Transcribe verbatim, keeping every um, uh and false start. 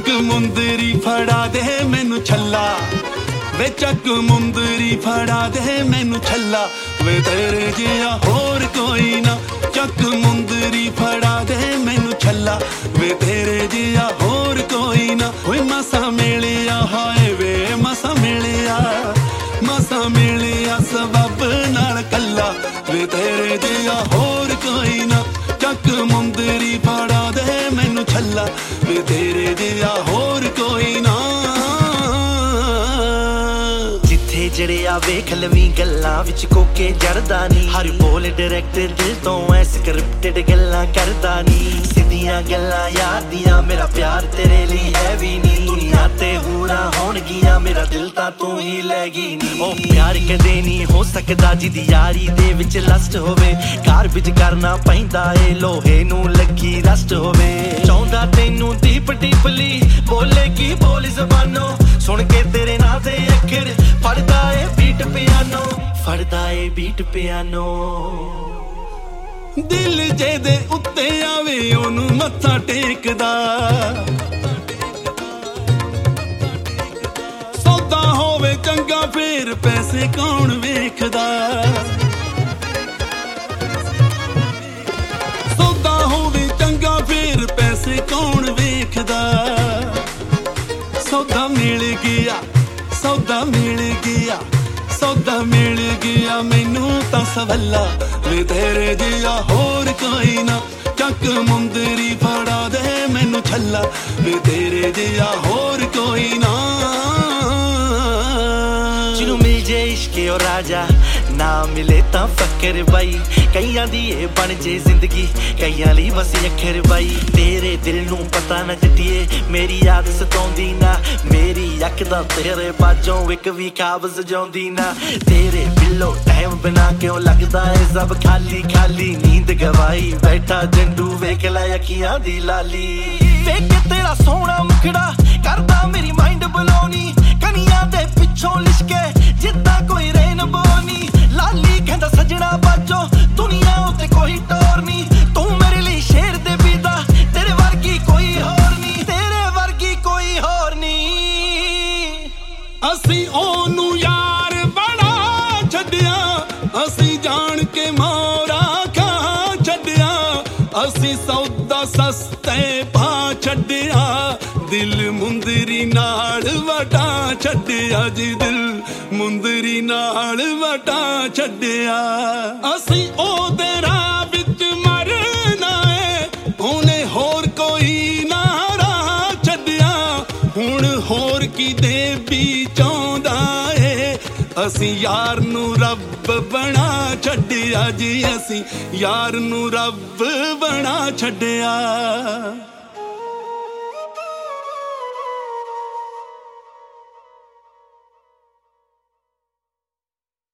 ਚੱਕ ਮੁੰਦਰੀ ਫੜਾ ਦੇ ਮੈਨੂੰ ਛੱਲਾ ਵੇ ਚੱਕ ਮੁੰਦਰੀ ਫੜਾ ਦੇ ਮੈਨੂੰ ਛੱਲਾ ਵੇ ਤੇਰੇ ਜਿਹਾ ਹੋਰ ਕੋਈ ਨਾ ਚੱਕ ਮੁੰਦਰੀ ਫੜਾ ਦੇ ਮੈਨੂੰ ਛੱਲਾ ਵੇ ਤੇਰੇ ਜਿਹਾ ਹੋਰ ਕੋਈ ਨਾ ਓਏ ਮਸਾ ਮਿਲਿਆ ਹਾਏ ਵੇ ਮਸਾ ਮਿਲਿਆ ਮਸਾ ਮਿਲਿਆ ਸਬਬ ਨਾਲ ਕੱਲਾ ਵੇ ਤੇਰੇ ਜਿਹਾ ਹੋਰ ਕੋਈ ਨਾ ਚੱਕ ਮੁੰਦਰੀ ਫੜਾ ਦੇ ਮੈਨੂੰ ਛੱਲਾ ਵੇ ਤੇਰੇ ਜਿਹਾ ਹੋਰ ਕੋਈ ਨਾ ਜੜਿਆ ਵੇਖ ਲਵੀਂ ਗੱਲਾਂ ਵਿੱਚ ਕੋਕੇ ਜੜਦਾ ਨੀ ਹਰ ਬੋਲ ਡਾਇਰੈਕਟ ਦਿਲ ਤੋਂ ਐ ਸਕ੍ਰਿਪਟਡ ਗੱਲਾਂ ਕਰਦਾ ਨੀ ਸਿੱਧੀਆਂ ਗੱਲਾਂ ਯਾਰ ਦੀਆਂ ਮੇਰਾ ਪਿਆਰ ਤੇਰੇ ਲਈ ਹੈ ਵੀ ਨੀ ਦੁਨੀਆ ਤੇ ਹੂਰਾਂ ਹੋਣਗੀਆਂ ਮੇਰਾ ਦਿਲ ਤਾਂ ਤੂੰ ਹੀ ਲੈ ਗਈ ਨੀ ਉਹ ਪਿਆਰ ਕਦੇ ਨਹੀਂ ਹੋ ਸਕਦਾ ਜਿਹਦੀ ਯਾਰੀ ਦੇ ਵਿੱਚ ਲਸਟ ਹੋਵੇ ਘਰ ਵਿੱਚ ਕਰਨਾ ਪੈਂਦਾ ਏ ਲੋਹੇ ਨੂੰ ਲੱਗੀ ਰਸਟ ਹੋਵੇ ਚਾਹੁੰਦਾ ਤੈਨੂੰ ਦੀਪ ਡੀਪਲੀ ਬੋਲੇ ਕੀ ਬੋਲ ਜ਼ਬਾਨੋਂ ਸੁਣ ਕੇ ਤੇਰੇ ਨਾਂ ਦੇ ਅੱਖਰ ਫੜਦਾ ਏ ਬੀਟ ਪਿਆਨੋ ਫੜਦਾ ਏ ਬੀਟ ਪਿਆਨੋ ਦਿਲ ਜਿਹਦੇ ਉੱਤੇ ਆਵੇ ਉਹਨੂੰ ਮੱਥਾ ਟੇਕਦਾ ਸੌਦਾ ਹੋਵੇ ਚੰਗਾ ਫੇਰ ਪੈਸੇ ਕੌਣ ਵੇਖਦਾ ਸੌਦਾ ਹੋਵੇ ਚੰਗਾ ਫੇਰ ਪੈਸੇ ਕੌਣ ਵੇਖਦਾ ਸੌਦਾ ਮਿਲ ਗਿਆ ਸੌਦਾ ਮਿਲ ਗਿਆ ਸੌਦਾ ਮਿਲ ਗਿਆ ਮੈਨੂੰ ਤਾਂ ਸਵੱਲਾ ਵੇ ਤੇਰੇ ਜਿਹਾ ਹੋਰ ਕੋਈ ਨਾ ਚੱਕ ਮੁੰਦਰੀ ਫੜਾ ਦੇ ਮੈਨੂੰ ਛੱਲਾ ਵੇ ਤੇਰੇ ਜਿਹਾ ਹੋਰ ਕੋਈ ਨਾ ਜਿਹਨੂੰ ਮਿਲ ਜੇ ਇਸ਼ਕੇ ਓ ਰਾਜਾ ਨਾ ਮਿਲੇ ਤਾਂ ਫਕਰ ਬਾਈ ਕਈਆਂ ਦੀ ਇਹ ਬਣ ਜੇ ਜ਼ਿੰਦਗੀ ਕਈਆਂ ਲਈ ਬਸ ਅੱਖਰ ਬਾਈ ਤੇਰੇ ਦਿਲ ਨੂੰ ਪਤਾ ਨਾ ਜੱਟੀਏ ਮੇਰੀ ਯਾਦ ਸਤਾਉਂਦੀ ਨਾ ਮੇਰੀ ਅੱਖ ਦਾ ਤੇਰੇ ਬਾਝੋਂ ਇੱਕ ਵੀ ਖਾਬ ਸਜਾਉਂਦੀ ਨਾ ਤੇਰੇ ਬਿੱਲੋ ਟਾਈਮ ਬਿਨਾ ਕਿਉਂ ਲੱਗਦਾ ਏ ਸਭ ਖਾਲੀ ਖਾਲੀ ਨੀਂਦ ਗਵਾਈ ਬੈਠਾ ਜੰਡੂ ਵੇਖ ਲੈ ਅੱਖੀਆਂ ਦੀ ਲਾਲੀ ਵੇਖ ਤੇਰਾ ਸੋਹਣਾ ਮੁਖੜਾ ਕਰਦਾ ਮੇਰੀ ਮਾਈਂਡ ਬਲੋਨੀ ਕਨੀਆਂ ਦੇ ਪਿੱਛੋਂ ਲਿਸ਼ਕੇ ਜਿੱਦਾਂ ਕੋਈ ਰੇਨਬੋ ਨੀ ਲਾਲੀ ਕਹਿੰਦਾ ਸਜਣਾ ਬਾਜੋ ਦੁਨੀਆ ਉੱਤੇ ਕੋਈ ਟੋਰ ਨੀ ਤੂੰ ਮੇਰੇ ਲਈ ਸ਼ੇਰ ਦੇ ਵੀਦਾ ਤੇਰੇ ਵਰਗੀ ਕੋਈ ਹੋਰ ਨੀ ਤੇਰੇ ਵਰਗੀ ਕੋਈ ਹੋਰ ਨੀ ਅਸੀਂ ਉਹਨੂੰ ਯਾਰ ਬਣਾ ਛੱਡਿਆ ਅਸੀਂ ਜਾਣ ਕੇ ਮੋਰਾ ਖਾ ਛੱਡਿਆ ਅਸੀਂ ਸੌਦਾ ਸਸਤੇ ਪਾ ਛੱਡਿਆ ਦਿਲ ਮੁੰਦਰੀ ਨਾਲ ਵਟਾ ਛੱਡਿਆ ਜੀ ਦਿਲ ਮੁੰਦਰੀ ਨਾਲ ਵਟਾ ਛੱਡਿਆ ਅਸੀਂ ਉਹਦੇ ਰਾਹ ਵਿੱਚ ਮਰਨਾ ਏ ਉਹਨੇ ਹੋਰ ਕੋਈ ਨਾ ਰਾਹ ਛੱਡਿਆ ਹੁਣ ਹੋਰ ਕਿਤੇ ਵੀ ਚਾਹੁੰਦਾ ਏ ਅਸੀਂ ਯਾਰ ਨੂੰ ਰੱਬ ਬਣਾ ਛੱਡਿਆ ਜੀ ਅਸੀਂ ਯਾਰ ਨੂੰ ਰੱਬ ਬਣਾ ਛੱਡਿਆ